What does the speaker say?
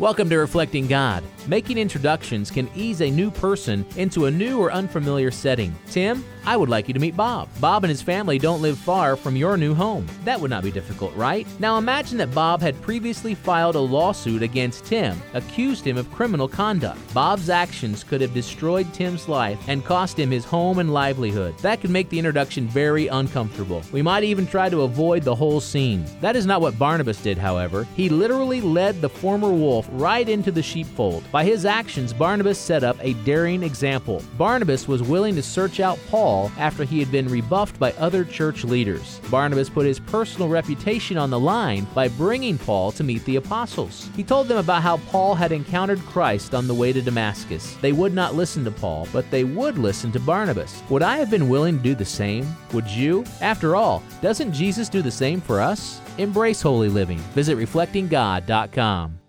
Welcome to Reflecting God. Making introductions can ease a new person into a new or unfamiliar setting. Tim, I would like you to meet Bob. Bob and his family don't live far from your new home. That would not be difficult, right? Now imagine that Bob had previously filed a lawsuit against Tim, accused him of criminal conduct. Bob's actions could have destroyed Tim's life and cost him his home and livelihood. That could make the introduction very uncomfortable. We might even try to avoid the whole scene. That is not what Barnabas did, however. He literally led the former wolf right into the sheepfold. By his actions, Barnabas set up a daring example. Barnabas was willing to search out Paul after he had been rebuffed by other church leaders. Barnabas put his personal reputation on the line by bringing Paul to meet the apostles. He told them about how Paul had encountered Christ on the way to Damascus. They would not listen to Paul, but they would listen to Barnabas. Would I have been willing to do the same? Would you? After all, doesn't Jesus do the same for us? Embrace holy living. Visit reflectinggod.com.